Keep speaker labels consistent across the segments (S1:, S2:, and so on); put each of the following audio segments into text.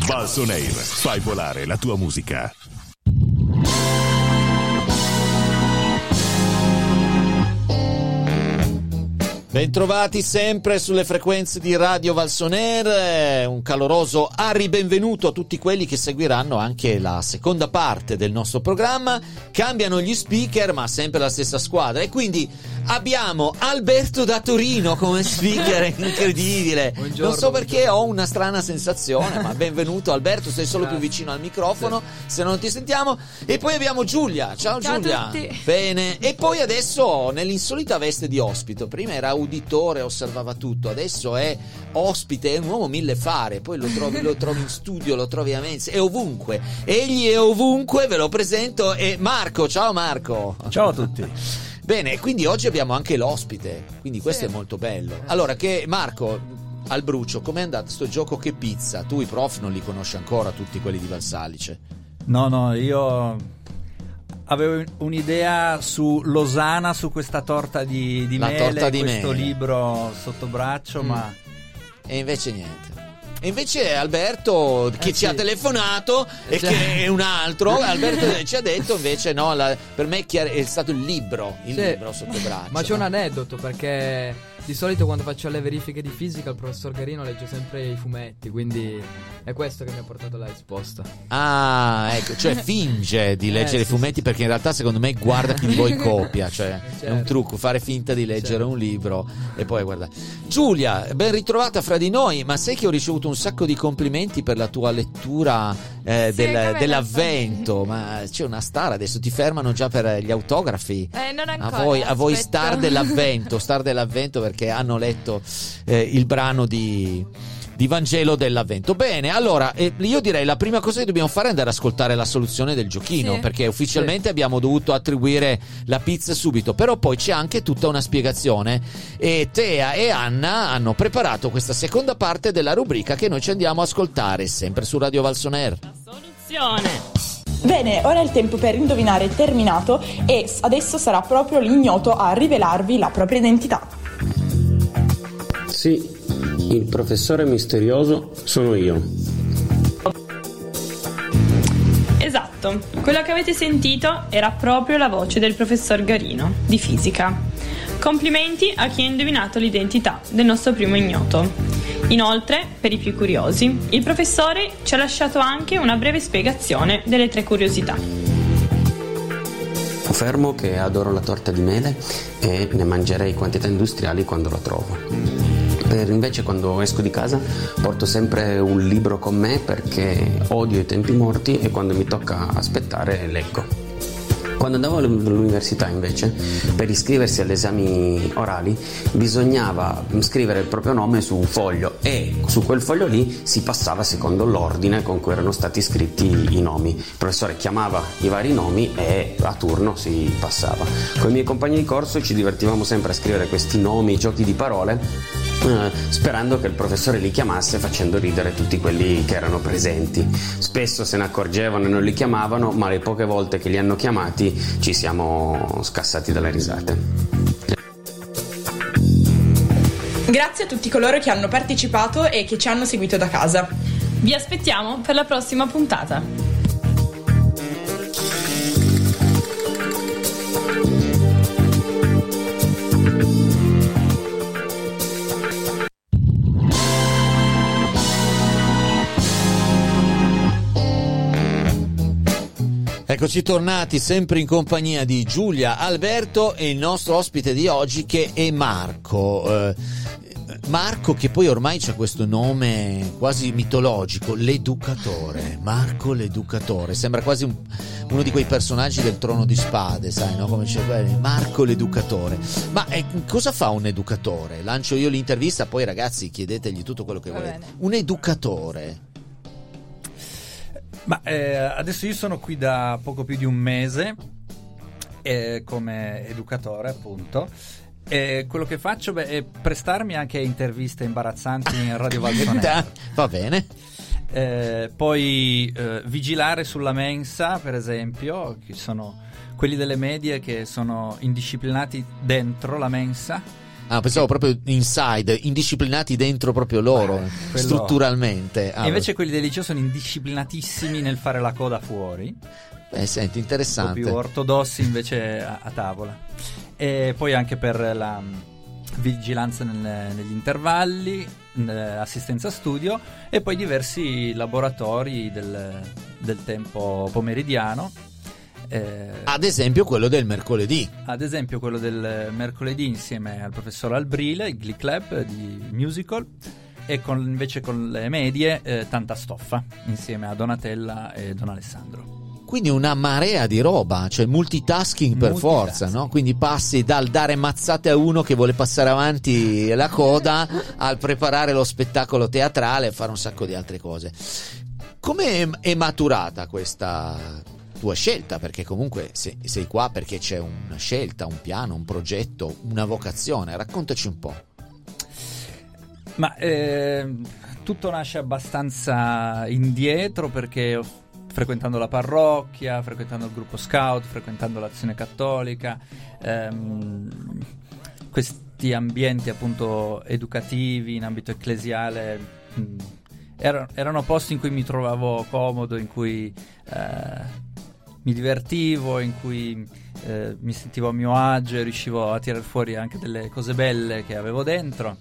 S1: Valsonair, fai volare la tua musica.
S2: Bentrovati sempre sulle frequenze di Radio Valsonair, un caloroso benvenuto a tutti quelli che seguiranno anche la seconda parte del nostro programma. Cambiano gli speaker ma sempre la stessa squadra e quindi abbiamo Alberto da Torino come speaker, incredibile.
S3: Buongiorno,
S2: non so perché ho una strana sensazione, ma benvenuto Alberto, sei solo più vicino al microfono, se non ti sentiamo. E poi abbiamo Giulia, ciao Giulia.
S4: A tutti.
S2: Bene, e poi adesso nell'insolita veste di ospite, prima era uditore, osservava tutto, adesso è ospite, è un uomo mille fare, poi lo trovi in studio, lo trovi a Mensa, è ovunque, egli è ovunque, ve lo presento, è Marco, ciao Marco.
S3: Ciao a tutti.
S2: Bene, quindi oggi abbiamo anche l'ospite, quindi questo è molto bello. Allora, Marco, al brucio, com'è andato sto gioco Che Pizza? Tu i prof non li conosci ancora, tutti quelli di Valsalice?
S3: No, io avevo un'idea su Losana, su questa torta di
S2: La
S3: mele,
S2: torta di
S3: questo
S2: mele.
S3: libro sotto braccio, ma
S2: E invece niente. E invece Alberto che ci
S3: sì.
S2: ha telefonato e che è un altro, Alberto ci ha detto invece no, per me è stato il libro sotto braccio.
S5: Ma c'è un aneddoto, perché di solito quando faccio le verifiche di fisica il professor Garino legge sempre i fumetti, quindi è questo che mi ha portato alla risposta.
S2: Ah, ecco, cioè finge di leggere i
S5: sì,
S2: fumetti perché in realtà secondo me guarda chi di voi copia, cioè è un
S5: Certo.
S2: trucco fare finta di leggere
S5: Certo.
S2: un libro e poi guarda. Giulia, ben ritrovata fra di noi, ma sai che ho ricevuto un sacco di complimenti per la tua lettura dell'avvento, ma c'è una star adesso, ti fermano già per gli autografi.
S4: Non ancora,
S2: A voi
S4: aspetto.
S2: star dell'avvento perché hanno letto il brano di Vangelo dell'Avvento. Bene, allora io direi la prima cosa che dobbiamo fare è andare ad ascoltare la soluzione del giochino,
S4: Sì.
S2: perché ufficialmente abbiamo dovuto attribuire la pizza subito, però poi c'è anche tutta una spiegazione e Tea e Anna hanno preparato questa seconda parte della rubrica che noi ci andiamo a ascoltare sempre su Radio Valsonair.
S4: Soluzione.
S6: Bene, ora è il tempo per indovinare terminato e adesso sarà proprio l'ignoto a rivelarvi la propria identità.
S7: Sì, il professore misterioso sono io.
S4: Esatto, quello che avete sentito era proprio la voce del professor Garino, di fisica. Complimenti a chi ha indovinato l'identità del nostro primo ignoto. Inoltre, per i più curiosi, il professore ci ha lasciato anche una breve spiegazione delle 3 curiosità.
S7: Confermo che adoro la torta di mele e ne mangerei quantità industriali quando la trovo. Invece quando esco di casa porto sempre un libro con me perché odio i tempi morti e quando mi tocca aspettare leggo. Quando andavo all'università invece, per iscriversi agli esami orali bisognava scrivere il proprio nome su un foglio e su quel foglio lì si passava secondo l'ordine con cui erano stati scritti i nomi. Il professore chiamava i vari nomi e a turno si passava. Con i miei compagni di corso ci divertivamo sempre a scrivere questi nomi, giochi di parole, sperando che il professore li chiamasse, facendo ridere tutti quelli che erano presenti. Spesso se ne accorgevano e non li chiamavano, ma le poche volte che li hanno chiamati ci siamo scassati dalle risate.
S6: Grazie a tutti coloro che hanno partecipato e che ci hanno seguito da casa.
S4: Vi aspettiamo per la prossima puntata.
S2: Eccoci tornati sempre in compagnia di Giulia, Alberto e il nostro ospite di oggi che è Marco. Marco che poi ormai c'ha questo nome quasi mitologico, l'educatore. Marco l'educatore, sembra quasi uno di quei personaggi del Trono di Spade, sai, no? Come c'è Marco l'educatore. Ma cosa fa un educatore? Lancio io l'intervista, poi ragazzi chiedetegli tutto quello che
S4: Va
S2: volete.
S4: bene.
S2: Un educatore.
S3: Ma adesso io sono qui da poco più di un mese come educatore, appunto. E quello che faccio è prestarmi anche a interviste imbarazzanti in Radio Valsonair.
S2: Va bene.
S3: Poi vigilare sulla mensa, per esempio, che sono quelli delle medie che sono indisciplinati dentro la mensa.
S2: Ah, pensavo proprio inside, indisciplinati dentro proprio loro, strutturalmente.
S3: E invece quelli del liceo sono indisciplinatissimi nel fare la coda fuori.
S2: Senti, interessante.
S3: Un po' più ortodossi invece a tavola. E poi anche per la vigilanza negli intervalli, assistenza studio e poi diversi laboratori del tempo pomeridiano.
S2: Ad esempio quello del mercoledì.
S3: Ad esempio quello del mercoledì insieme al professor Albrile, il Glee Club di musical, e invece con le medie tanta stoffa insieme a Donatella e Don Alessandro.
S2: Quindi una marea di roba, cioè multitasking per forza, no? Quindi passi dal dare mazzate a uno che vuole passare avanti la coda al preparare lo spettacolo teatrale e fare un sacco di altre cose. Come è maturata questa tua scelta? Perché comunque sei qua perché c'è una scelta, un piano, un progetto, una vocazione. Raccontaci un po'.
S3: Ma tutto nasce abbastanza indietro, perché frequentando la parrocchia, frequentando il gruppo scout, frequentando l'Azione Cattolica, questi ambienti appunto educativi in ambito ecclesiale erano posti in cui mi trovavo comodo, in cui mi divertivo, in cui mi sentivo a mio agio e riuscivo a tirar fuori anche delle cose belle che avevo dentro.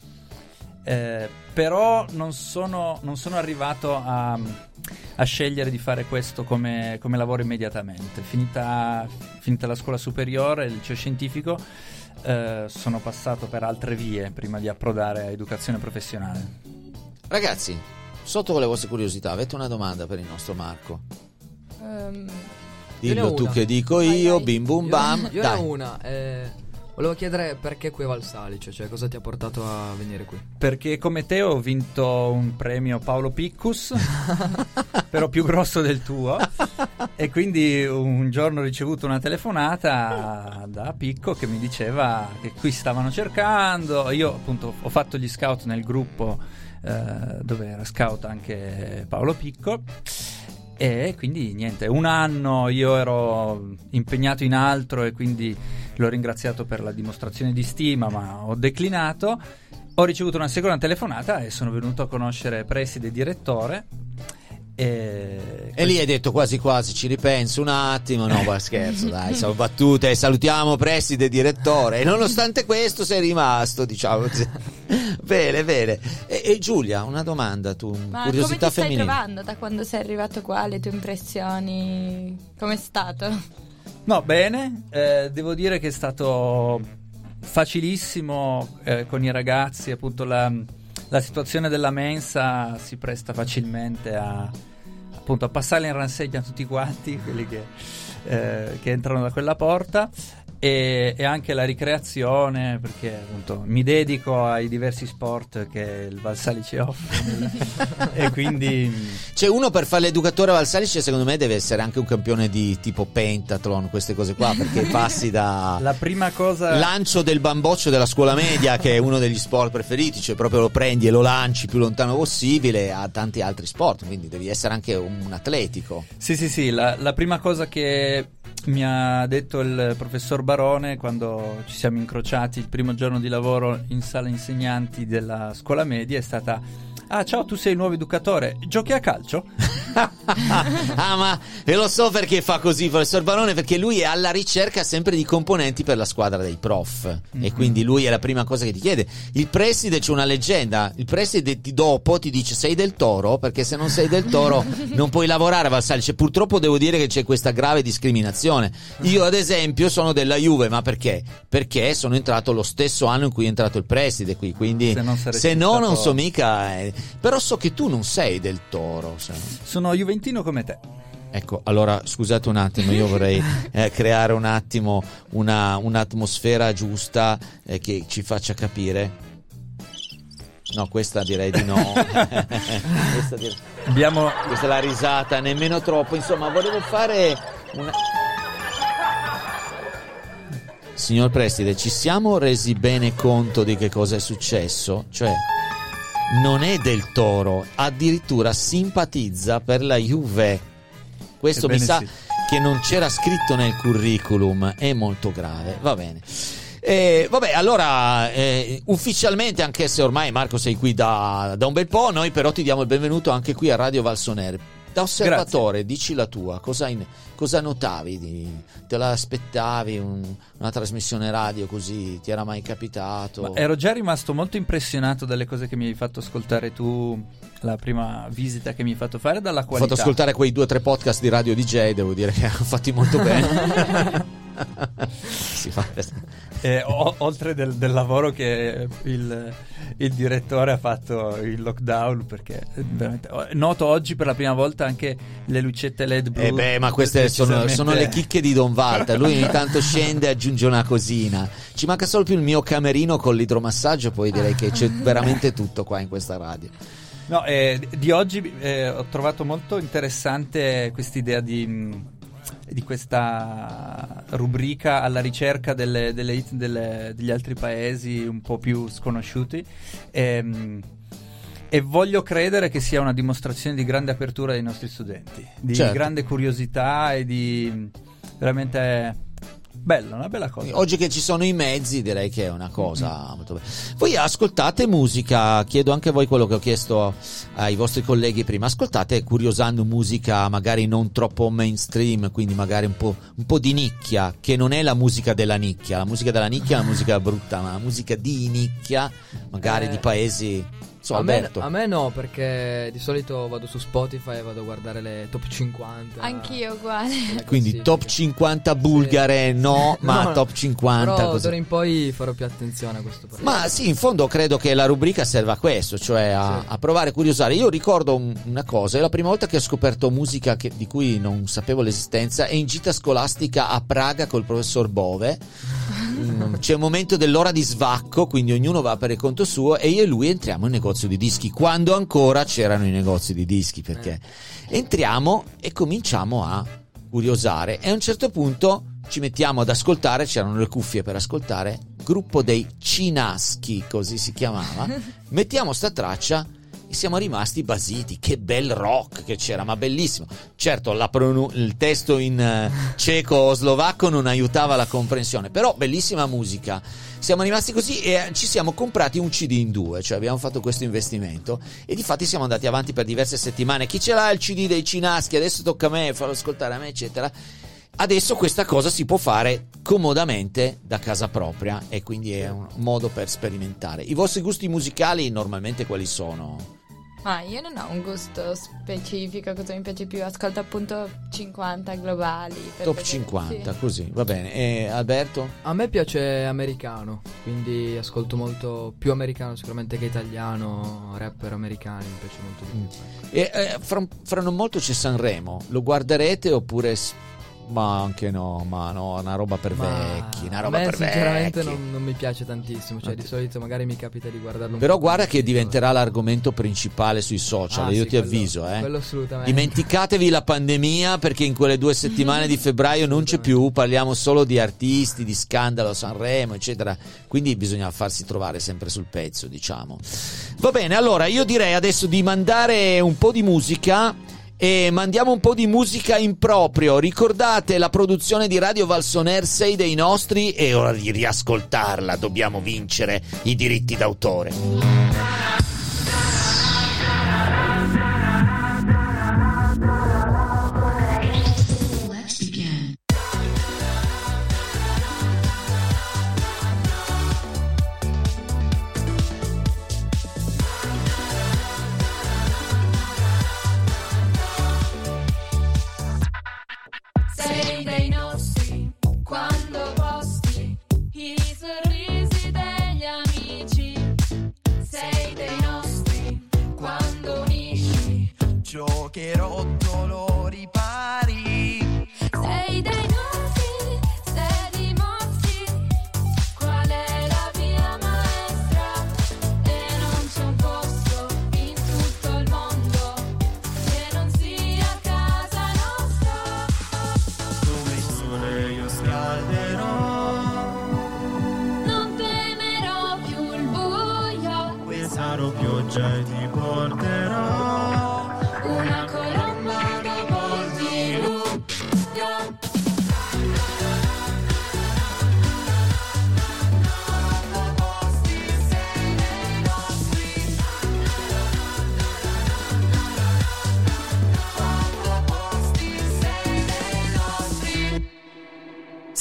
S3: Però non sono arrivato a scegliere di fare questo come lavoro immediatamente. Finita la scuola superiore, il liceo scientifico, sono passato per altre vie prima di approdare a educazione professionale.
S2: Ragazzi, sotto le vostre curiosità, avete una domanda per il nostro Marco? Dillo tu che dico io, vai. Bim bum bam.
S5: Io ne ho una. Volevo chiedere perché qui a Valsalice, cioè cosa ti ha portato a venire qui?
S3: Perché come te ho vinto un premio Paolo Piccus, però più grosso del tuo, e quindi un giorno ho ricevuto una telefonata da Picco che mi diceva che qui stavano cercando. Io appunto ho fatto gli scout nel gruppo dove era scout anche Paolo Picco. E quindi niente, un anno io ero impegnato in altro e quindi l'ho ringraziato per la dimostrazione di stima, ma ho declinato. Ho ricevuto una seconda telefonata e sono venuto a conoscere preside e direttore. E
S2: lì hai detto quasi quasi ci ripenso un attimo. No, ma scherzo, dai, sono battute. Salutiamo preside e direttore. E nonostante questo sei rimasto, diciamo. Bene. E Giulia, una domanda, tu,
S8: ma
S2: curiosità femminile.
S8: Ma come ti stai trovando da quando sei arrivato qua? Le tue impressioni? Com'è stato?
S3: No, bene, devo dire che è stato facilissimo con i ragazzi, appunto la situazione della mensa si presta facilmente a passare in ransegna tutti quanti, quelli che entrano da quella porta, e anche la ricreazione, perché appunto mi dedico ai diversi sport che il Valsalice offre e quindi
S2: c'è uno per fare l'educatore a Valsalice, secondo me deve essere anche un campione di tipo pentathlon, queste cose qua, perché passi da
S3: la prima cosa,
S2: lancio del bamboccio della scuola media, che è uno degli sport preferiti, cioè proprio lo prendi e lo lanci più lontano possibile, a tanti altri sport, quindi devi essere anche un atletico.
S3: Sì, la prima cosa che mi ha detto il professor Barone quando ci siamo incrociati il primo giorno di lavoro in sala insegnanti della scuola media è stata: ah, ciao, tu sei il nuovo educatore, giochi a calcio?
S2: Ah, ma ve lo so perché fa così, professor Barone, perché lui è alla ricerca sempre di componenti per la squadra dei prof, e quindi lui è la prima cosa che ti chiede. Il preside, c'è una leggenda, il preside dopo ti dice: sei del Toro? Perché se non sei del Toro non puoi lavorare a Valsalice. Purtroppo devo dire che c'è questa grave discriminazione. Io ad esempio sono della Juve, ma perché? Perché sono entrato lo stesso anno in cui è entrato il preside qui, quindi se no non so mica, però so che tu non sei del Toro,
S3: sono juventino come te.
S2: Ecco, allora scusate un attimo, io vorrei creare un attimo un'atmosfera giusta che ci faccia capire. No, questa direi di no. Questa è la risata, nemmeno troppo. Insomma, volevo fare una... Signor Preside, ci siamo resi bene conto di che cosa è successo? Cioè, non è del Toro, addirittura simpatizza per la Juve. Questo mi sa che non c'era scritto nel curriculum, è molto grave. Va bene. Vabbè, allora ufficialmente, anche se ormai Marco sei qui da un bel po', noi però ti diamo il benvenuto anche qui a Radio Valsoner. Da osservatore, grazie. Dici la tua, cosa notavi? Te l'aspettavi una trasmissione radio così? Ti era mai capitato?
S3: Ma ero già rimasto molto impressionato dalle cose che mi hai fatto ascoltare tu, la prima visita che mi hai fatto fare, dalla qualità.
S2: Ho fatto ascoltare quei 2 o 3 podcast di Radio DJ, devo dire che hanno fatti molto bene. Si fa.
S3: Oltre del lavoro che il direttore ha fatto in lockdown, perché veramente noto oggi per la prima volta anche le lucette LED blu.
S2: Ma queste sono le chicche di Don Walter. Lui ogni tanto scende e aggiunge una cosina. Ci manca solo più il mio camerino con l'idromassaggio, poi direi che c'è veramente tutto qua in questa radio.
S3: No, di oggi ho trovato molto interessante quest'idea di questa rubrica alla ricerca delle hit degli altri paesi un po' più sconosciuti, e voglio credere che sia una dimostrazione di grande apertura dei nostri studenti, di grande curiosità e di veramente una bella cosa.
S2: Oggi che ci sono i mezzi, direi che è una cosa molto bella. Voi ascoltate musica, chiedo anche a voi quello che ho chiesto ai vostri colleghi prima, ascoltate curiosando musica magari non troppo mainstream, quindi magari un po' di nicchia, che non è la musica della nicchia. La musica della nicchia è una musica brutta, ma la musica di nicchia, magari di paesi.
S5: A me no, perché di solito vado su Spotify e vado a guardare le top 50.
S8: Anch'io uguale.
S2: Quindi top 50 bulgare ma top 50
S5: però
S2: così.
S5: d'ora in poi farò più attenzione a questo progetto.
S2: Ma sì, in fondo credo che la rubrica serva a questo, cioè a provare a curiosare. Io ricordo una cosa, è la prima volta che ho scoperto musica di cui non sapevo l'esistenza, è in gita scolastica a Praga col professor Bove. C'è un momento dell'ora di svacco, quindi ognuno va per il conto suo e io e lui entriamo in negozio di dischi, quando ancora c'erano i negozi di dischi, perché entriamo e cominciamo a curiosare e a un certo punto ci mettiamo ad ascoltare, c'erano le cuffie per ascoltare, gruppo dei Cinaschi, così si chiamava, mettiamo sta traccia e siamo rimasti basiti. Che bel rock che c'era, ma bellissimo. Certo, il testo in ceco o slovacco non aiutava la comprensione, però bellissima musica. Siamo rimasti così e ci siamo comprati un CD in 2, cioè abbiamo fatto questo investimento e difatti siamo andati avanti per diverse settimane. Chi ce l'ha il CD dei Cinaschi? Adesso tocca a me, farlo ascoltare a me, eccetera. Adesso questa cosa si può fare comodamente da casa propria e quindi è un modo per sperimentare. I vostri gusti musicali normalmente quali sono?
S8: Io non ho un gusto specifico, cosa mi piace più, ascolto appunto 50 globali.
S2: Top 50, sì. Così, va bene. E Alberto?
S5: A me piace americano, quindi ascolto molto più americano sicuramente che italiano, rapper americani, mi piace molto di più.
S2: E fra non molto c'è Sanremo, lo guarderete oppure... Ma anche no, una roba per vecchi. Una roba per
S5: sinceramente
S2: vecchi.
S5: Non mi piace tantissimo. Cioè, di solito magari mi capita di guardarlo.
S2: Però guarda che diventerà l'argomento principale sui social. Io ti avviso,
S5: quello assolutamente.
S2: Dimenticatevi la pandemia, perché in quelle 2 settimane di febbraio non c'è più. Parliamo solo di artisti, di scandalo a Sanremo, eccetera. Quindi bisogna farsi trovare sempre sul pezzo, diciamo. Va bene, allora io direi adesso di mandare un po' di musica. E mandiamo un po' di musica in proprio. Ricordate la produzione di Radio Valsoner 6 dei nostri? È ora di riascoltarla. Dobbiamo vincere i diritti d'autore.
S9: Sei dei nostri quando posti i sorrisi degli amici. Sei dei nostri quando unisci ciò che rotto lo ripari. Sei dei nostri se dimostri qual è la via maestra e non c'è un posto in tutto il mondo che non sia casa nostra. Come il sole io scalderò, non temerò più il buio, qui sarò pioggia e ti porterò una colomba dopo il diluvio.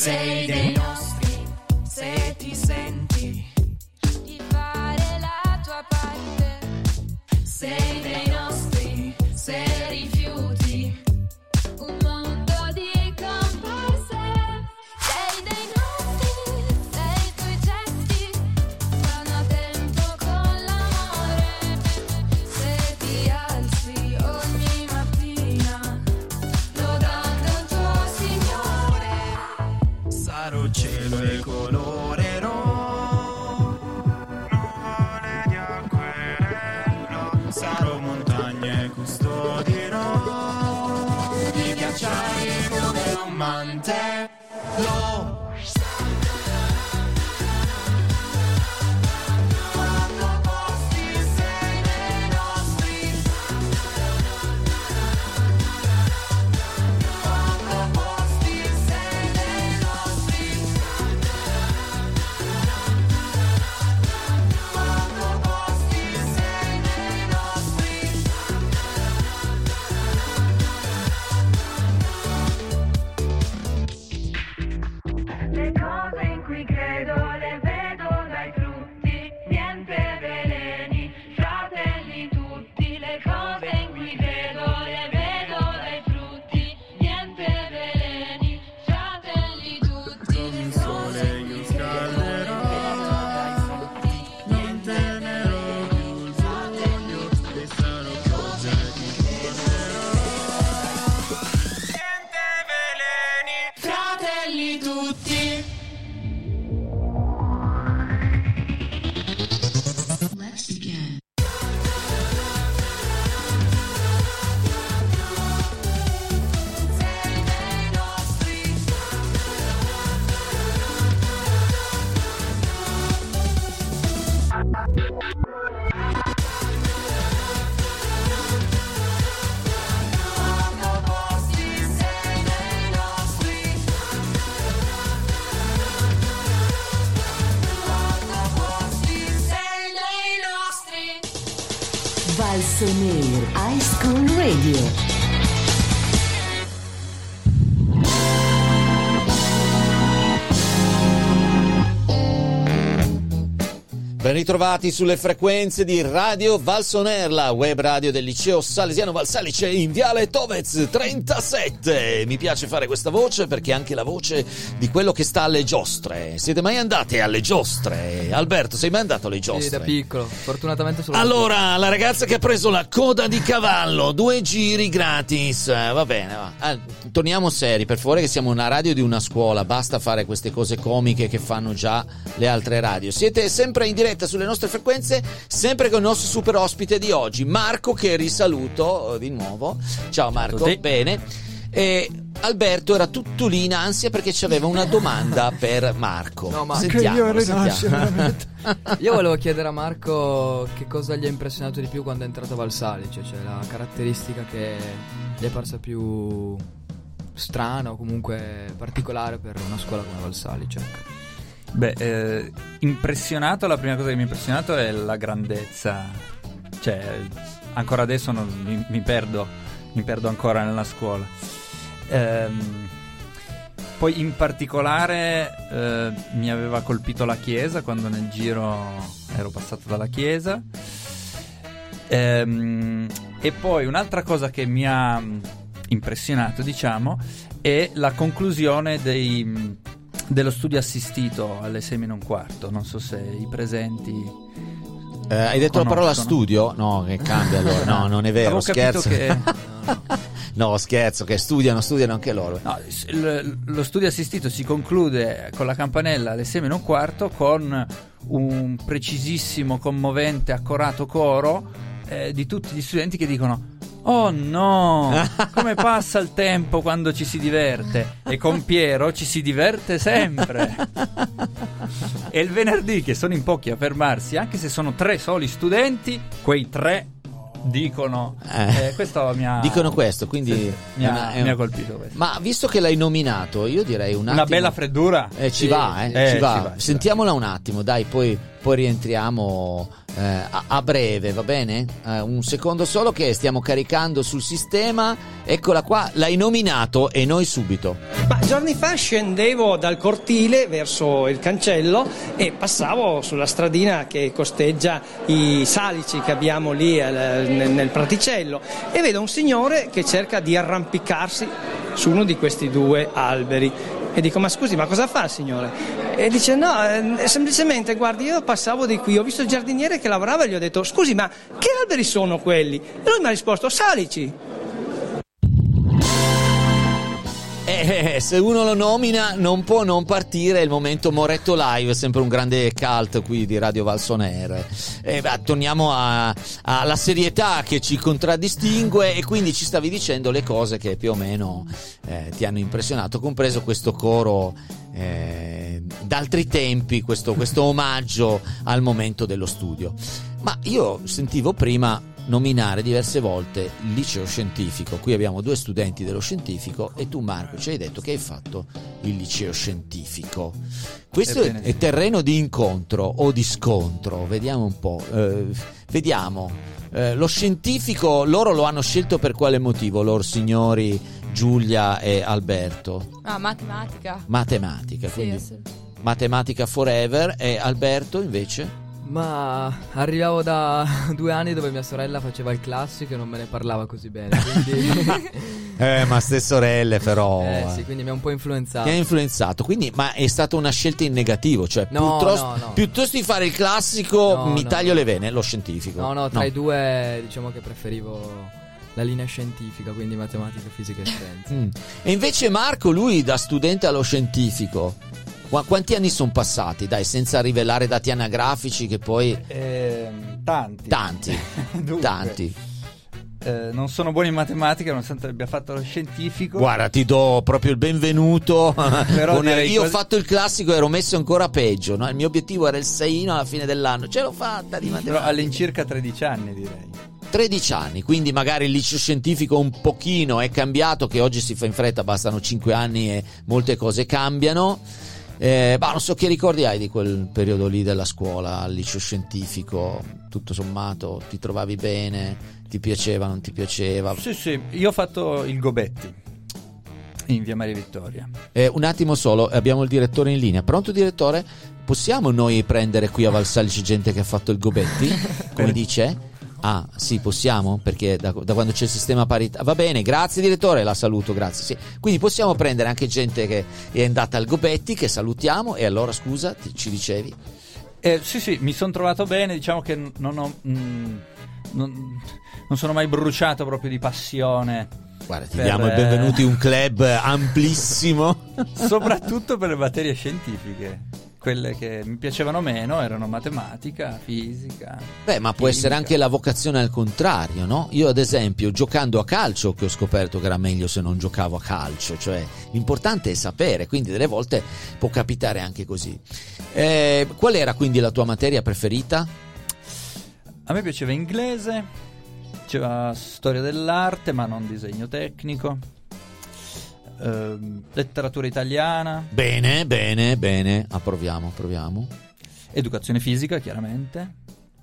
S9: sei dei nostri, se ti senti di fare la tua parte, sei dei nostri, se rifiuti un mondo di comparse, sei dei nostri, sei i tuoi gesti vanno a tempo con l'amore, se ti alzi ogni mattina lodando il tuo Signore.
S10: Sarò cielo e colorerò nuvole di acquerello, sarò montagna e custodirò i ghiacciai come un mantello. Quando posti sei dei nostri, quando posti sei dei nostri, quando posti sei dei nostri. Le cose in cui credo le vedo dai frutti, niente veleni, fratelli tutti. Le cose in cui credo le vedo dai frutti, niente veleni, fratelli tutti. Con il sole io scalderò, non temerò più il sogno e sarò cosa di niente veleni, fratelli tutti. Sei dei nostri, quando posti sei dei nostri, quando posti sei dei nostri.
S11: Valsonair High School Radio.
S2: Ben ritrovati sulle frequenze di Radio Valsonair, la web radio del liceo salesiano Valsalice in Viale Tovez 37. Mi piace fare questa voce perché è anche la voce di quello che sta alle giostre. Siete mai andati alle giostre? Alberto, sei mai andato alle giostre?
S5: Sì, da piccolo, fortunatamente solo.
S2: Allora, la ragazza che ha preso la coda di cavallo, 2 giri gratis, va bene, va. Torniamo seri, per favore, che siamo una radio di una scuola, basta fare queste cose comiche che fanno già le altre radio. Siete sempre in diretta sulle nostre frequenze, sempre con il nostro super ospite di oggi, Marco, che risaluto di nuovo. Ciao Marco, bene. E Alberto era tutto lì in ansia perché c'aveva una domanda per Marco.
S5: No, ma
S2: sentiamo.
S5: Io volevo chiedere a Marco che cosa gli ha impressionato di più quando è entrato a Valsalice, cioè la caratteristica che gli è parsa più strana o comunque particolare per una scuola come Valsalice.
S3: Beh, impressionato, la prima cosa che mi ha impressionato è la grandezza. Cioè, ancora adesso mi perdo ancora nella scuola. Poi in particolare mi aveva colpito la chiesa quando nel giro ero passato dalla chiesa. E poi un'altra cosa che mi ha impressionato, diciamo, è la conclusione dello studio assistito alle 6:15. Non so se i presenti
S2: hai detto la parola studio? No, che cambia allora. No, non è vero, scherzo. No, scherzo, che studiano anche loro.
S3: No, lo studio assistito si conclude con la campanella alle 6:15 con un precisissimo, commovente, accorato coro di tutti gli studenti che dicono: oh no, come passa il tempo quando ci si diverte. E con Piero ci si diverte sempre. E il venerdì, che sono in pochi a fermarsi, anche se sono 3 soli studenti, quei 3 dicono questo mi ha...
S2: Dicono questo, quindi
S3: sì, mi ha colpito questo.
S2: Ma visto che l'hai nominato, io direi un attimo...
S3: Una bella freddura.
S2: Ci va. Sentiamola un attimo, dai, poi rientriamo a breve, va bene? Un secondo solo che stiamo caricando sul sistema. Eccola qua, l'hai nominato e noi subito.
S12: Ma giorni fa scendevo dal cortile verso il cancello e passavo sulla stradina che costeggia i salici che abbiamo lì nel praticello e vedo un signore che cerca di arrampicarsi su uno di questi due alberi. E dico, ma scusi, ma cosa fa il signore? E dice, no, semplicemente, guardi, io passavo di qui, ho visto il giardiniere che lavorava e gli ho detto, scusi, ma che alberi sono quelli? E lui mi ha risposto, salici.
S2: Se uno lo nomina non può non partire il momento Moretto Live, sempre un grande cult qui di Radio Valsonair. Torniamo alla serietà che ci contraddistingue, e quindi ci stavi dicendo le cose che più o meno ti hanno impressionato, compreso questo coro d'altri tempi, questo omaggio al momento dello studio. Ma io sentivo prima nominare diverse volte il liceo scientifico. Qui abbiamo due studenti dello scientifico e tu, Marco, ci hai detto che hai fatto il liceo scientifico. Questo è terreno di incontro o di scontro, vediamo un po'. Lo scientifico loro lo hanno scelto per quale motivo, loro signori Giulia e Alberto? Matematica,
S8: sì,
S2: quindi
S8: sì.
S2: Matematica forever. E Alberto invece?
S5: Ma arrivavo da 2 anni dove mia sorella faceva il classico e non me ne parlava così bene, quindi...
S2: ma ste sorelle però...
S5: sì, quindi mi ha un po' influenzato.
S2: Mi ha influenzato, quindi, ma è stata una scelta in negativo, cioè
S5: no.
S2: piuttosto di fare il classico mi taglio le vene, lo scientifico.
S5: No, tra i due diciamo che preferivo la linea scientifica, quindi matematica, fisica e scienze.
S2: E invece Marco, lui da studente allo scientifico, quanti anni sono passati? Dai, senza rivelare dati anagrafici che poi...
S3: Tanti.
S2: Tanti.
S3: Non sono buono in matematica, nonostante abbia fatto lo scientifico.
S2: Guarda, ti do proprio il benvenuto.
S3: Però
S2: io ho fatto il classico e ero messo ancora peggio, no? Il mio obiettivo era il 6 alla fine dell'anno. Ce l'ho fatta di matematica.
S3: Però all'incirca 13 anni, direi.
S2: 13 anni, quindi magari il liceo scientifico un pochino è cambiato, che oggi si fa in fretta, bastano 5 anni e molte cose cambiano. Non so che ricordi hai di quel periodo lì della scuola al liceo scientifico. Tutto sommato ti trovavi bene, ti piaceva, non ti piaceva?
S3: Sì, io ho fatto il Gobetti in via Maria Vittoria.
S2: Un attimo solo, abbiamo il direttore in linea. Pronto, direttore? Possiamo noi prendere qui a Valsalice gente che ha fatto il Gobetti? Come dice? Ah, sì, possiamo, perché da quando c'è il sistema parità. Va bene, grazie direttore, la saluto, grazie. Sì. Quindi possiamo prendere anche gente che è andata al Gobetti, che salutiamo. E allora, scusa, ci dicevi?
S3: Sì, mi sono trovato bene, diciamo che non sono mai bruciato proprio di passione.
S2: Guarda, ti diamo il benvenuto in un club amplissimo.
S3: Soprattutto per le materie scientifiche. Quelle che mi piacevano meno erano matematica, fisica.
S2: Ma può essere anche la vocazione al contrario, no? Io ad esempio giocando a calcio, che ho scoperto che era meglio se non giocavo a calcio, cioè l'importante è sapere, quindi delle volte può capitare anche così. Qual era quindi la tua materia preferita?
S3: A me piaceva inglese, piaceva storia dell'arte ma non disegno tecnico. Letteratura italiana.
S2: Bene, approviamo.
S3: Educazione fisica, chiaramente.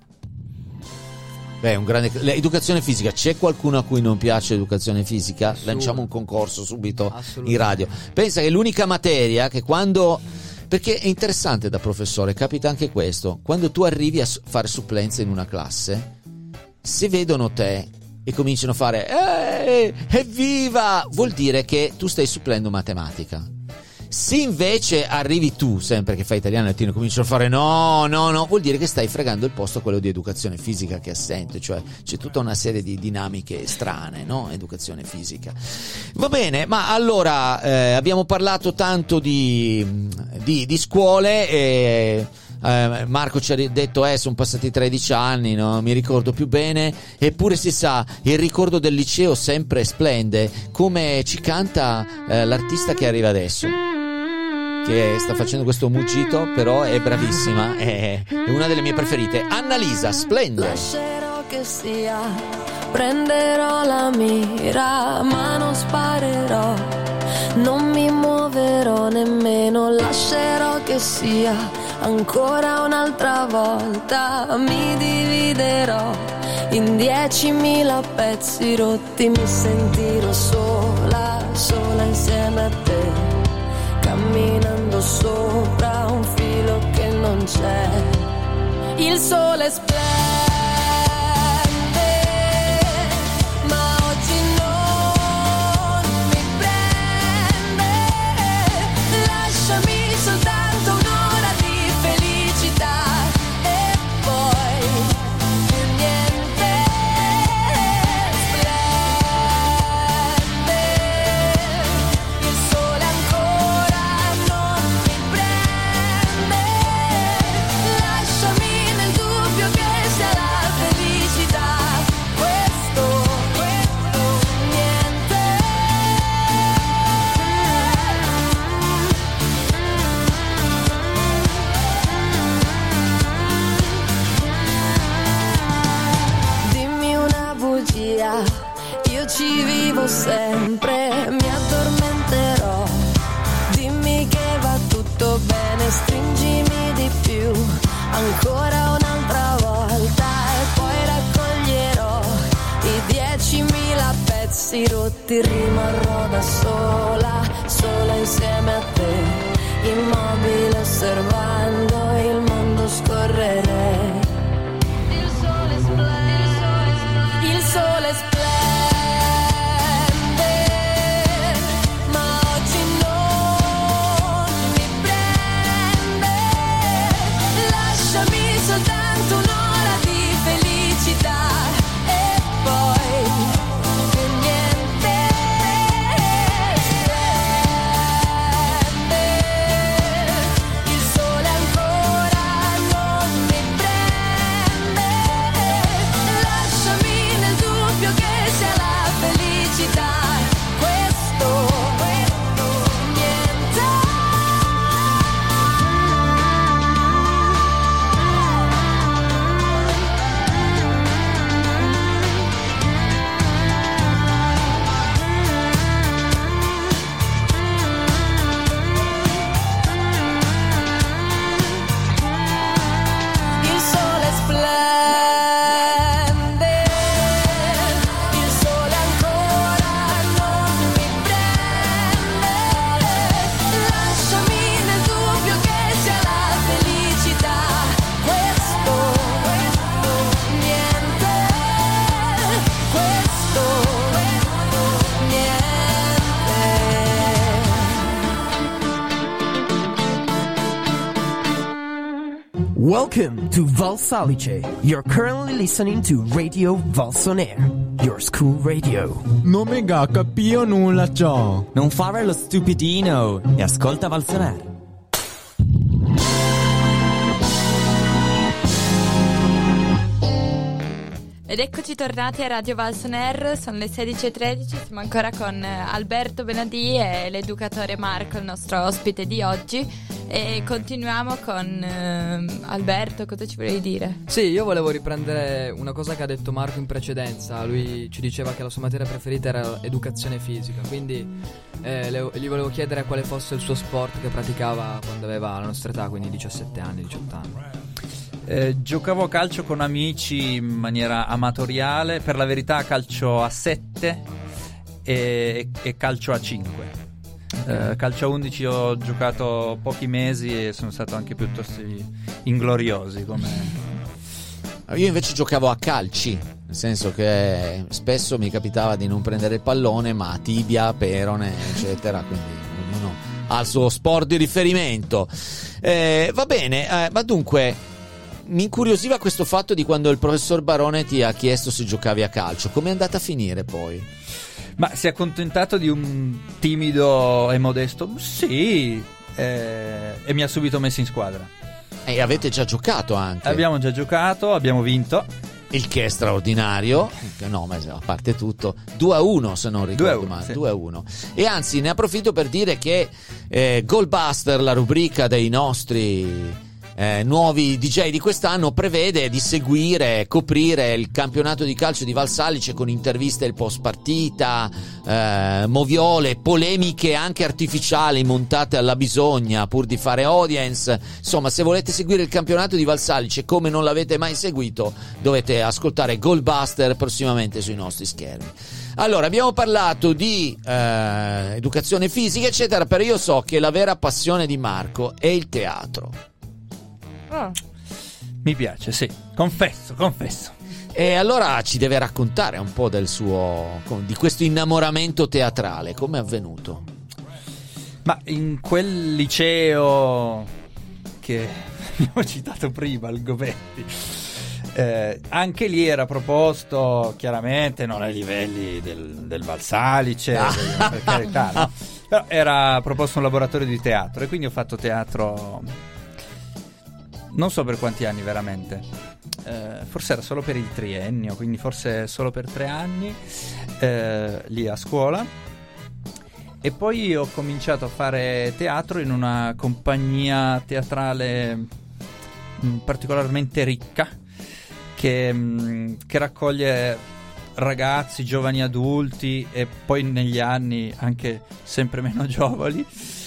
S2: Un grande... Educazione fisica, c'è qualcuno a cui non piace l'educazione fisica? Lanciamo un concorso subito in radio. Pensa che è l'unica materia che perché è interessante da professore, capita anche questo, quando tu arrivi a fare supplenza in una classe, se vedono te e cominciano a fare evviva, vuol dire che tu stai supplendo matematica. Se invece arrivi tu, sempre che fai italiano e latino, cominciano a fare no, vuol dire che stai fregando il posto a quello di educazione fisica che è assente, cioè c'è tutta una serie di dinamiche strane, no? Educazione fisica. Va bene, ma allora abbiamo parlato tanto di scuole e Marco ci ha detto sono passati 13 anni, no? Mi ricordo più bene, eppure si sa, il ricordo del liceo sempre splende, come ci canta l'artista che arriva adesso, che sta facendo questo muggito, però è bravissima, è una delle mie preferite. Annalisa, splende.
S9: Lascerò che sia, prenderò la mira, ma non sparerò, non mi muoverò nemmeno, lascerò che sia. Ancora un'altra volta mi dividerò in 10.000 pezzi rotti, mi sentirò sola insieme a te. sopra un filo che non c'è. Il sole splende, ma oggi non mi prende. Lasciami soltanto un'ora di felicità e poi più niente. Splende, il sole ancora non mi prende. Lasciami nel dubbio che sia la felicità. Questo niente. Dimmi una bugia, io ci vivo sempre, mi addormenterò. Dimmi che va tutto bene, stringimi di più, ancora un'altra volta e poi raccoglierò i 10.000 pezzi rotti, rimarrò da sola, sola insieme a te, immobile osservando il mondo scorrere. Il sole splende, il sole splende, ma oggi non mi prende. Lasciami soltanto un'ora di felicità e poi più niente. Splende, il sole ancora non mi prende. Lasciami nel dubbio che sia la felicità. Questo niente. Il sole splende, il sole ancora non mi prende. Lasciami nel dubbio che sia la felicità. Questo niente. Questo niente.
S13: Welcome to Valsalice. You're currently listening to Radio Valsonair, your school radio.
S14: Non mega capio nulla ciò.
S15: Non fare lo stupidino e ascolta Valsonair.
S8: Ed eccoci tornati a Radio Valsonair, sono le 16:13, siamo ancora con Alberto Benadì e l'educatore Marco, il nostro ospite di oggi, e continuiamo con Alberto. Cosa ci volevi dire?
S5: Sì, io volevo riprendere una cosa che ha detto Marco in precedenza. Lui ci diceva che la sua materia preferita era educazione fisica, quindi gli volevo chiedere quale fosse il suo sport che praticava quando aveva la nostra età, quindi 17 anni, 18 anni.
S3: Giocavo a calcio con amici in maniera amatoriale, per la verità calcio a 7 e calcio a 5. Calcio a 11 ho giocato pochi mesi e sono stato anche piuttosto ingloriosi come...
S2: Io invece giocavo a calci, nel senso che spesso mi capitava di non prendere il pallone, ma tibia, perone, eccetera, quindi ognuno ha il suo sport di riferimento. Va bene, ma dunque mi incuriosiva questo fatto di quando il professor Barone ti ha chiesto se giocavi a calcio. Come è andata a finire poi?
S3: Ma si è accontentato di un timido e modesto sì, e mi ha subito messo in squadra.
S2: E avete già giocato anche?
S3: Abbiamo già giocato, abbiamo vinto.
S2: Il che è straordinario. No, ma a parte tutto, 2-1 se non ricordo male, sì. 2-1. E anzi ne approfitto per dire che Goalbuster, la rubrica dei nostri nuovi DJ di quest'anno, prevede di coprire il campionato di calcio di Valsalice con interviste il post partita, moviole, polemiche anche artificiali montate alla bisogna pur di fare audience. Insomma, se volete seguire il campionato di Valsalice come non l'avete mai seguito, dovete ascoltare Goalbuster prossimamente sui nostri schermi. Allora, abbiamo parlato di educazione fisica eccetera, però io so che la vera passione di Marco è il teatro.
S3: Mi piace, sì, confesso.
S2: E allora ci deve raccontare un po' di questo innamoramento teatrale, come è avvenuto?
S3: Ma in quel liceo che abbiamo citato prima, il Govetti, anche lì era proposto, chiaramente non ai livelli del Valsalice, per carità, no? Però era proposto un laboratorio di teatro, e quindi ho fatto teatro non so per quanti anni veramente, forse era solo per il triennio, quindi forse solo per 3 anni lì a scuola. E poi ho cominciato a fare teatro in una compagnia teatrale particolarmente ricca che raccoglie ragazzi, giovani adulti e poi negli anni anche sempre meno giovani,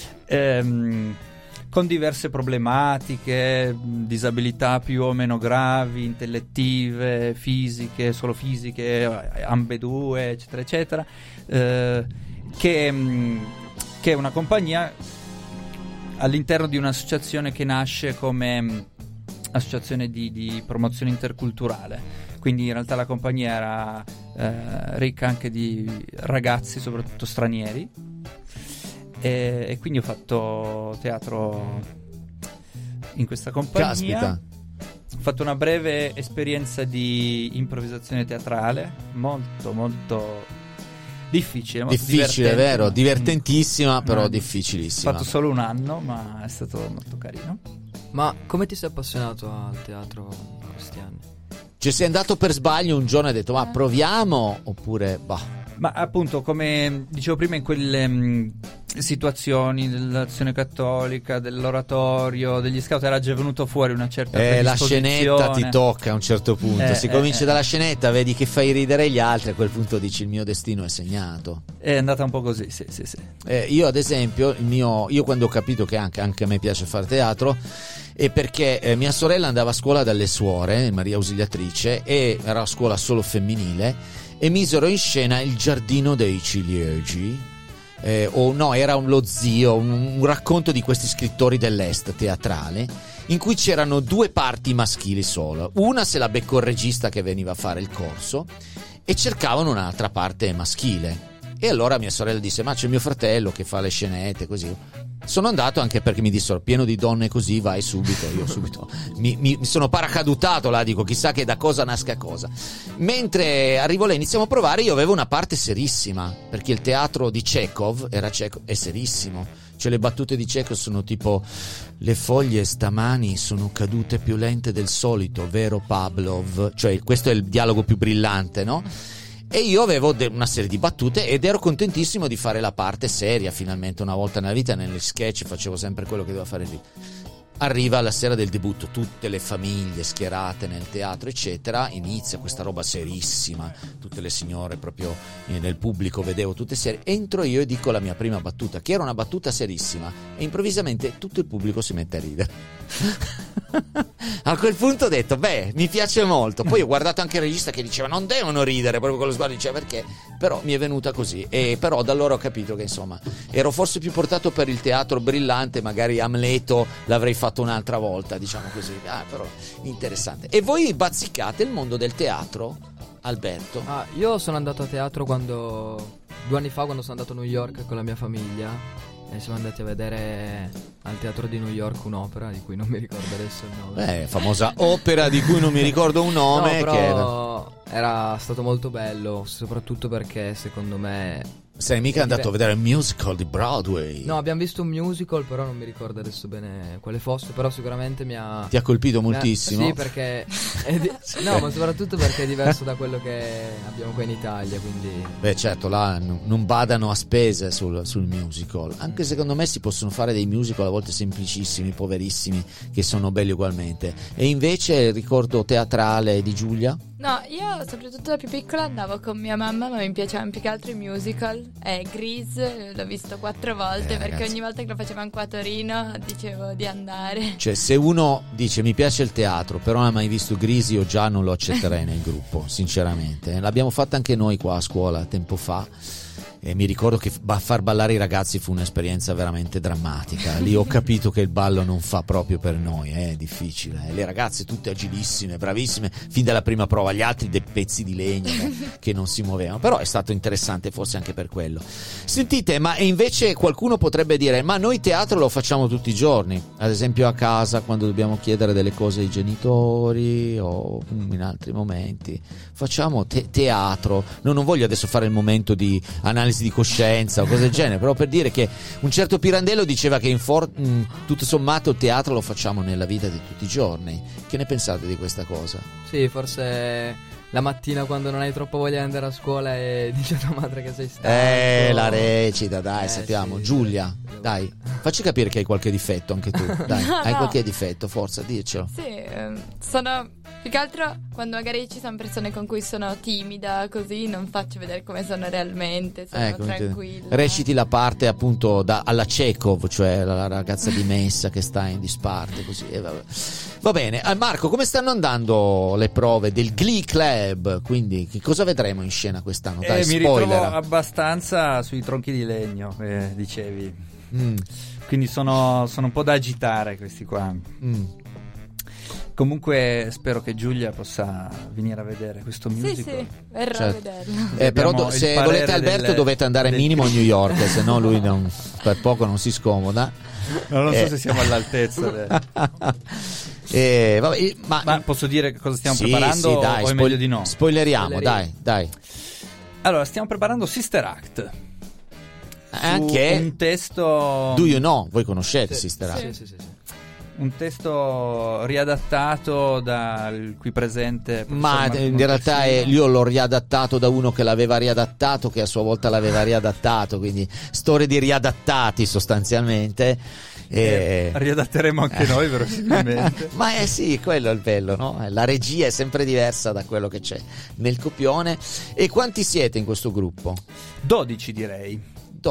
S3: con diverse problematiche, disabilità più o meno gravi, intellettive, fisiche, solo fisiche, ambedue, eccetera eccetera, che è una compagnia all'interno di un'associazione che nasce come associazione di promozione interculturale. Quindi in realtà la compagnia era ricca anche di ragazzi, soprattutto stranieri, e quindi ho fatto teatro in questa compagnia.
S2: Caspita.
S3: Ho fatto una breve esperienza di improvvisazione teatrale, molto molto difficile,
S2: vero, divertentissima, però difficilissima.
S3: Ho fatto solo 1 anno, ma è stato molto carino.
S5: Ma come ti sei appassionato al teatro in questi anni?
S2: Cioè, sei andato per sbaglio un giorno e hai detto ma proviamo, oppure bah?
S3: Ma appunto, come dicevo prima, in quelle situazioni dell'azione cattolica, dell'oratorio, degli scout, era già venuto fuori una certa
S2: la scenetta ti tocca a un certo punto. Si comincia dalla scenetta, vedi che fai ridere gli altri, a quel punto dici il mio destino è segnato.
S3: È andata un po' così, sì.
S2: Io ad esempio, io quando ho capito che anche a me piace fare teatro, è perché mia sorella andava a scuola dalle suore, Maria Ausiliatrice, e era a scuola solo femminile, e misero in scena Il giardino dei ciliegi, era lo zio, un racconto di questi scrittori dell'est teatrale, in cui c'erano 2 parti maschili solo. Una se la beccò il regista che veniva a fare il corso, e cercavano un'altra parte maschile. E allora mia sorella disse ma c'è mio fratello che fa le scenette, così. Sono andato anche perché mi dissero pieno di donne così, vai subito. Io subito mi sono paracadutato là, dico chissà che da cosa nasca cosa. Mentre arrivo là, iniziamo a provare, io avevo una parte serissima, perché il teatro di Chekhov è serissimo. Cioè le battute di Chekhov sono tipo le foglie stamani sono cadute più lente del solito, vero Pavlov? Cioè questo è il dialogo più brillante, no? E io avevo una serie di battute ed ero contentissimo di fare la parte seria, finalmente una volta nella vita. Negli sketch facevo sempre quello che dovevo fare lì. Arriva la sera del debutto, tutte le famiglie schierate nel teatro eccetera, inizia questa roba serissima, tutte le signore proprio nel pubblico, vedevo tutte serie. Entro io e dico la mia prima battuta, che era una battuta serissima, e improvvisamente tutto il pubblico si mette a ridere. A quel punto ho detto mi piace molto. Poi ho guardato anche il regista che diceva non devono ridere, proprio con lo sguardo diceva perché, però mi è venuta così. E però da allora ho capito che insomma ero forse più portato per il teatro brillante, magari Amleto l'avrei fatto un'altra volta, diciamo così. Però interessante. E voi bazzicate il mondo del teatro, Alberto?
S5: Io sono andato a teatro 2 anni fa, quando sono andato a New York con la mia famiglia, e siamo andati a vedere al teatro di New York un'opera di cui non mi ricordo adesso il nome.
S2: Famosa opera di cui non mi ricordo un nome.
S5: No, però era stato molto bello, soprattutto perché secondo me
S2: Sei mica andato a vedere il musical di Broadway?
S5: No, abbiamo visto un musical, però non mi ricordo adesso bene quale fosse, però sicuramente
S2: ti ha colpito moltissimo?
S5: Sì, perché no, ma soprattutto perché è diverso da quello che abbiamo qua in Italia, quindi...
S2: Beh, certo, là non badano a spese sul musical. Anche secondo me si possono fare dei musical a volte semplicissimi, poverissimi, che sono belli ugualmente. E invece il ricordo teatrale di Giulia?
S8: No, io soprattutto da più piccola andavo con mia mamma, ma mi piacevano più che altro i musical. Grease l'ho visto 4 volte, perché
S2: ragazzi,
S8: ogni volta che lo facevano qua a Torino dicevo di andare.
S2: Cioè, se uno dice mi piace il teatro, però non ha mai visto Grease, io già non lo accetterei nel gruppo, sinceramente. L'abbiamo fatta anche noi qua a scuola tempo fa. E mi ricordo che far ballare i ragazzi fu un'esperienza veramente drammatica. Lì ho capito che il ballo non fa proprio per noi, è difficile. Le ragazze tutte agilissime, bravissime, fin dalla prima prova, gli altri dei pezzi di legno che non si muovevano. Però è stato interessante forse anche per quello. Sentite, ma invece qualcuno potrebbe dire, ma noi teatro lo facciamo tutti i giorni, ad esempio a casa quando dobbiamo chiedere delle cose ai genitori o in altri momenti. Facciamo teatro. Non voglio adesso fare il momento di analisi di coscienza o cose del genere, però per dire che un certo Pirandello diceva che tutto sommato il teatro lo facciamo nella vita di tutti i giorni. Che ne pensate di questa cosa?
S5: Sì, forse la mattina quando non hai troppo voglia di andare a scuola e dice a tua madre che sei stanco.
S2: La recita, dai, sappiamo. Sì. Giulia, dai, facci capire che hai qualche difetto anche tu. Dai,
S8: no,
S2: hai qualche difetto, forza, dircelo.
S8: Sì, sono più che altro quando magari ci sono persone con cui sono timida, così non faccio vedere come sono realmente, sono tranquilla.
S2: Reciti la parte appunto alla Chekhov, cioè la ragazza dimessa che sta in disparte, così. Va bene, Marco, come stanno andando le prove del Glee Club? Quindi che cosa vedremo in scena quest'anno? Dai,
S3: mi
S2: spoiler.
S3: ritrovo abbastanza sui tronchi di legno, dicevi. Quindi sono un po' da agitare questi qua. Comunque spero che Giulia possa venire a vedere questo musical.
S8: Sì, verrò a vederlo.
S2: Però se volete Alberto dovete andare minimo a New York, se no lui per poco non si scomoda.
S3: Non so se siamo all'altezza.
S2: Vabbè, ma
S3: posso dire cosa stiamo preparando?
S2: Sì, dai,
S3: o è meglio di no?
S2: Spoileriamo, dai.
S3: Allora, stiamo preparando Sister Act.
S2: Anche
S3: un testo.
S2: Do you know? Voi conoscete Sister Act?
S5: Sì.
S3: Un testo riadattato dal qui presente.
S2: Ma in realtà io l'ho riadattato da uno che l'aveva riadattato, che a sua volta l'aveva riadattato, quindi storie di riadattati sostanzialmente.
S3: Riadatteremo anche noi verosimilmente.
S2: Ma sì, quello è il bello, no? La regia è sempre diversa da quello che c'è nel copione. E quanti siete in questo gruppo?
S3: 12 direi.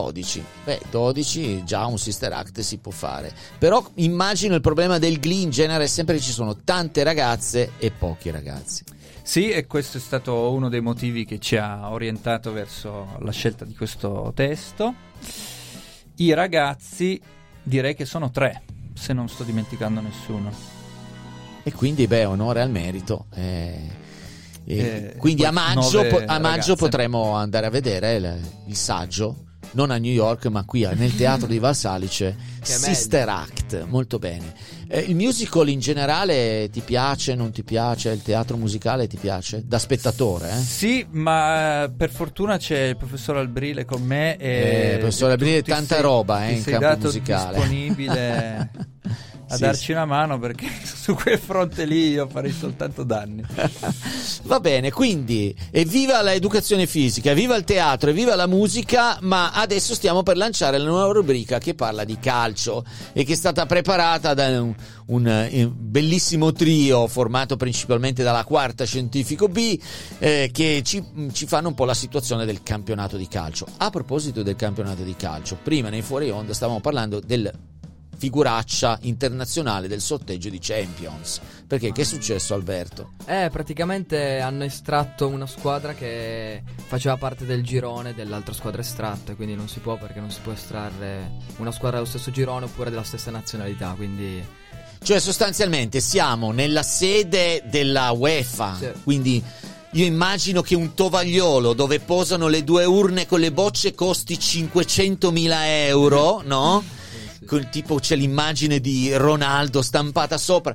S2: 12, già un Sister Act si può fare. Però immagino il problema del Glee in genere è sempre che ci sono tante ragazze e pochi ragazzi.
S3: Sì, e questo è stato uno dei motivi che ci ha orientato verso la scelta di questo testo. I ragazzi direi che sono 3, se non sto dimenticando nessuno.
S2: E quindi onore al merito. Quindi a maggio potremo andare a vedere il saggio, non a New York ma qui nel teatro di Valsalice. Sister Act, molto bene. Il musical in generale ti piace, non ti piace? Il teatro musicale ti piace? Da spettatore?
S3: Sì, ma per fortuna c'è il professor Albrile con me
S2: il professor Albrile tanta roba in campo musicale,
S3: disponibile a darci una mano, perché su quel fronte lì io farei soltanto danni.
S2: Va bene, quindi evviva l'educazione fisica, evviva il teatro, evviva la musica, ma adesso stiamo per lanciare la nuova rubrica che parla di calcio e che è stata preparata da un bellissimo trio formato principalmente dalla quarta scientifico B, che ci fanno un po' la situazione del campionato di calcio. A proposito del campionato di calcio, prima nei fuori onda stavamo parlando del figuraccia internazionale del sorteggio di Champions. Perché che è successo, Alberto?
S5: Praticamente hanno estratto una squadra che faceva parte del girone dell'altra squadra estratta, quindi non si può, perché non si può estrarre una squadra dello stesso girone oppure della stessa nazionalità, quindi
S2: cioè sostanzialmente siamo nella sede della UEFA, sì. Quindi io immagino che un tovagliolo dove posano le 2 urne con le bocce costi 500.000 euro, no? Tipo c'è l'immagine di Ronaldo stampata sopra.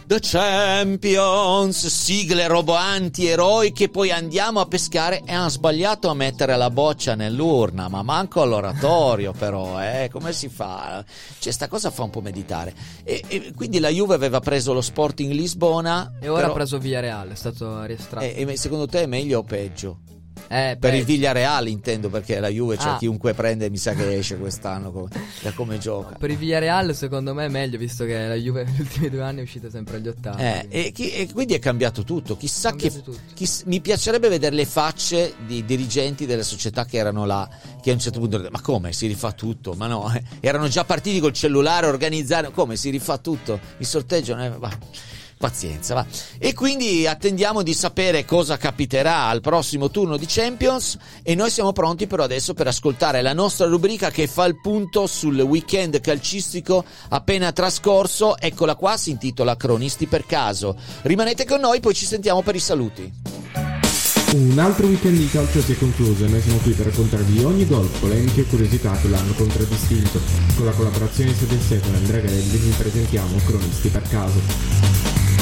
S2: The Champions, sigle roboanti eroiche, poi andiamo a pescare e hanno sbagliato a mettere la boccia nell'urna, ma manco all'oratorio però, come si fa? Cioè sta cosa fa un po' meditare. E quindi la Juve aveva preso lo Sporting Lisbona
S5: e ora ha preso Villarreal, è stato riestratto.
S2: E secondo te è meglio o peggio?
S5: Per
S2: il Villarreal intendo, perché la Juve chiunque prende mi sa che esce quest'anno da come gioca.
S5: Per il Villarreal secondo me è meglio, visto che la Juve negli ultimi 2 anni è uscita sempre agli ottavi.
S2: E quindi è cambiato tutto. Chissà mi piacerebbe vedere le facce di dirigenti delle società che erano là, che a un certo punto ma come si rifà tutto? Ma no, erano già partiti col cellulare a organizzare, come si rifà tutto? Il sorteggio pazienza, va. E quindi attendiamo di sapere cosa capiterà al prossimo turno di Champions, e noi siamo pronti però adesso per ascoltare la nostra rubrica che fa il punto sul weekend calcistico appena trascorso. Eccola qua, si intitola Cronisti per caso. Rimanete con noi, poi ci sentiamo per i saluti.
S14: Un altro weekend di calcio si è concluso e noi siamo qui per raccontarvi ogni gol, polemiche e curiosità che l'hanno contraddistinto. Con la collaborazione di Seven Seven e Andrea Garelli vi presentiamo Cronisti per caso.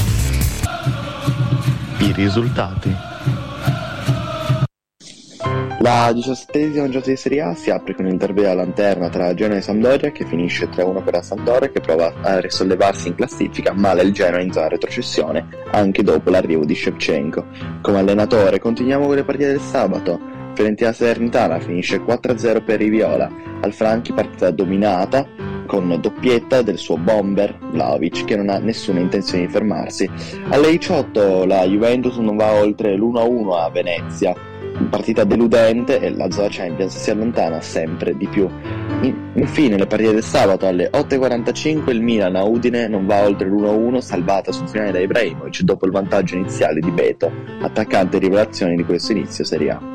S16: I risultati. La 17esima giornata di Serie A si apre con il derby alla lanterna tra Genoa e Sampdoria, che finisce 3-1 per la Sampdoria, che prova a risollevarsi in classifica, ma il Genoa in zona retrocessione anche dopo l'arrivo di Shevchenko. Come allenatore continuiamo con le partite del sabato. Fiorentina Salernitana finisce 4-0 per i viola. Al Franchi partita dominata con doppietta del suo bomber Vlahovic, che non ha nessuna intenzione di fermarsi. Alle 18 la Juventus non va oltre l'1-1 a Venezia, partita deludente, e la zona Champions si allontana sempre di più. Infine le partite del sabato: alle 8:45 il Milan a Udine non va oltre l'1-1, salvata sul finale da Ibrahimovic dopo il vantaggio iniziale di Beto, attaccante rivelazione di questo inizio Serie A.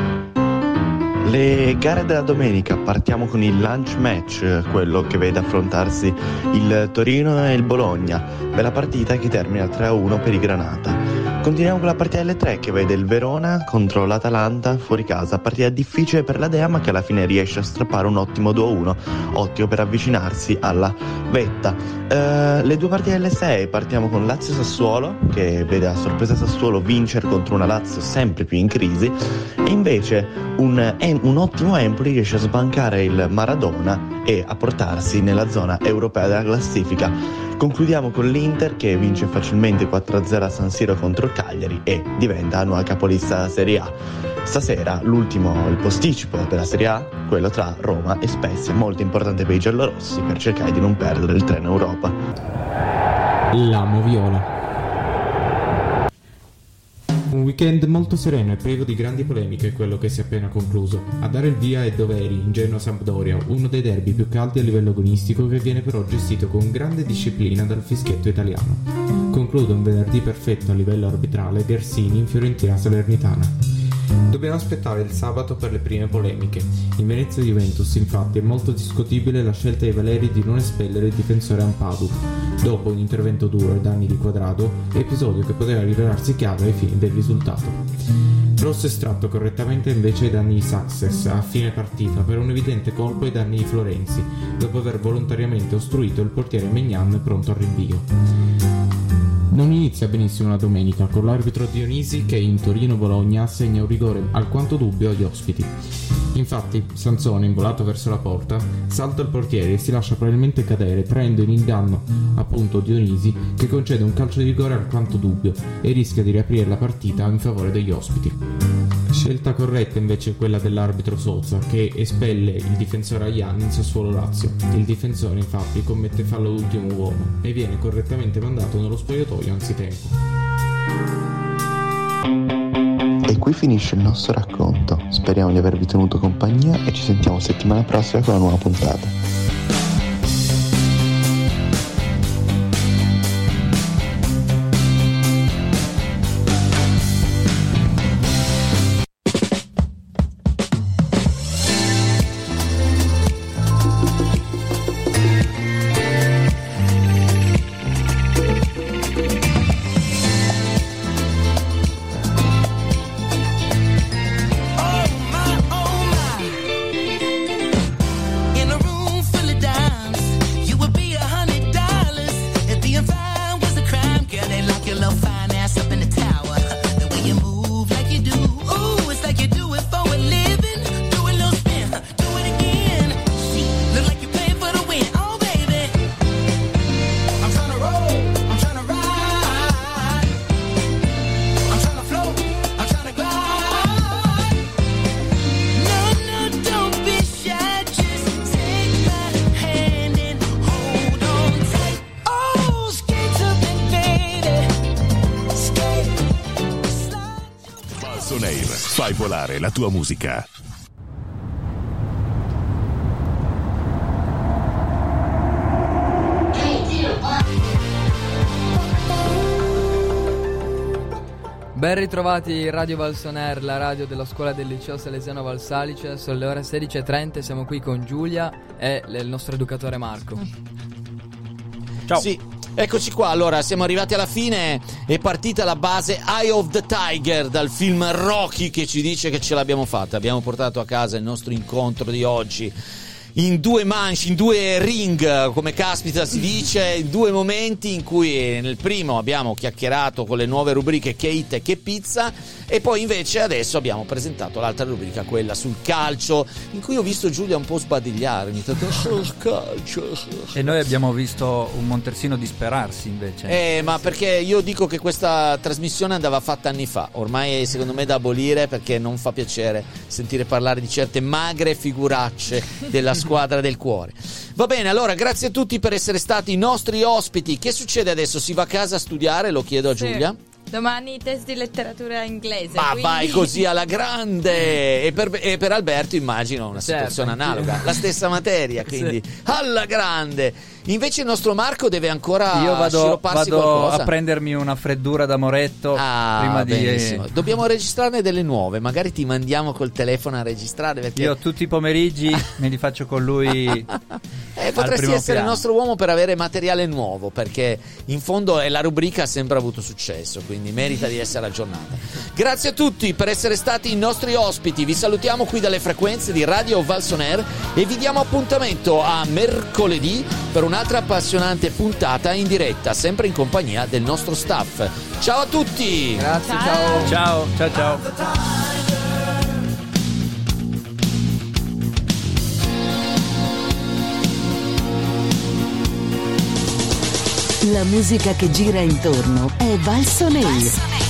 S17: Le gare della domenica, partiamo con il lunch match, quello che vede affrontarsi il Torino e il Bologna, bella partita che termina 3-1 per i Granata. Continuiamo con la partita delle 3 che vede il Verona contro l'Atalanta fuori casa, partita difficile per la Dea ma che alla fine riesce a strappare un ottimo 2-1, ottimo per avvicinarsi alla vetta. Le 2 partite delle 6, partiamo con Lazio-Sassuolo, che vede a sorpresa Sassuolo vincere contro una Lazio sempre più in crisi, e invece un ottimo Empoli riesce a sbancare il Maradona e a portarsi nella zona europea della classifica. Concludiamo con l'Inter che vince facilmente 4-0 a San Siro contro il Cagliari e diventa nuova capolista della Serie A. Stasera il posticipo della Serie A, quello tra Roma e Spezia, molto importante per i giallorossi per cercare di non perdere il treno Europa.
S14: L'amo viola. Un weekend molto sereno e privo di grandi polemiche è quello che si è appena concluso. A dare il via è Doveri, in Genoa-Sampdoria, uno dei derby più caldi a livello agonistico, che viene però gestito con grande disciplina dal fischietto italiano. Conclude un venerdì perfetto a livello arbitrale Gersini in Fiorentina Salernitana. Dobbiamo aspettare il sabato per le prime polemiche. In Venezia-Juventus infatti è molto discutibile la scelta di Valeri di non espellere il difensore Ampadu dopo un intervento duro ai danni di Quadrado, episodio che poteva rivelarsi chiave ai fini del risultato. Rosso estratto correttamente invece ai danni di Success a fine partita per un evidente colpo ai danni di Florenzi, dopo aver volontariamente ostruito il portiere Maignan pronto al rinvio. Non inizia benissimo la domenica con l'arbitro Dionisi che in Torino-Bologna assegna un rigore alquanto dubbio agli ospiti. Infatti Sansone, involato verso la porta, salta il portiere e si lascia probabilmente cadere, traendo in inganno appunto Dionisi, che concede un calcio di rigore alquanto dubbio e rischia di riaprire la partita in favore degli ospiti. Scelta corretta invece è quella dell'arbitro Sozza, che espelle il difensore Ayan in Sassuolo Lazio. Il difensore infatti commette fallo d'ultimo uomo e viene correttamente mandato nello spogliatoio anzitempo.
S16: E qui finisce il nostro racconto. Speriamo di avervi tenuto compagnia e ci sentiamo settimana prossima con una nuova puntata.
S1: Fai volare la tua musica.
S5: Ben ritrovati Radio Valsoner, la radio della scuola del liceo salesiano Valsalice. Sono le ore 16:30, siamo qui con Giulia e il nostro educatore Marco.
S2: Ciao. Sì, eccoci qua. Allora, siamo arrivati alla fine. È partita la base Eye of the Tiger dal film Rocky, che ci dice che ce l'abbiamo fatta. Abbiamo portato a casa il nostro incontro di oggi in due manche, in due ring, come caspita si dice, in due momenti in cui nel primo abbiamo chiacchierato con le nuove rubriche Che Hit e Che Pizza, e poi invece adesso abbiamo presentato l'altra rubrica, quella sul calcio, in cui ho visto Giulia un po' sbadigliare, ogni tanto calcio.
S3: E noi abbiamo visto un Montersino disperarsi invece.
S2: Ma perché io dico che questa trasmissione andava fatta anni fa, ormai secondo me da abolire, perché non fa piacere sentire parlare di certe magre figuracce della squadra del cuore. Va bene, allora grazie a tutti per essere stati i nostri ospiti. Che succede adesso? Si va a casa a studiare? Lo chiedo a Giulia.
S8: Domani test di letteratura inglese.
S2: Ma
S8: quindi...
S2: vai così alla grande! E per Alberto immagino una situazione analoga, la stessa materia, quindi alla grande. Invece il nostro Marco deve ancora sciropparsi qualcosa.
S3: A prendermi una freddura da Moretto prima
S2: benissimo. Dobbiamo registrarne delle nuove, magari ti mandiamo col telefono a registrare, perché
S3: io tutti i pomeriggi me li faccio con lui.
S2: Potresti essere il nostro uomo per avere materiale nuovo, perché in fondo la rubrica ha sempre avuto successo, quindi merita di essere aggiornata. Grazie a tutti per essere stati i nostri ospiti. Vi salutiamo qui dalle frequenze di Radio Valsoner e vi diamo appuntamento a mercoledì per un'altra appassionante puntata in diretta, sempre in compagnia del nostro staff. Ciao a tutti!
S5: Grazie,
S3: ciao. Ciao.
S11: La musica che gira intorno è Valsoner.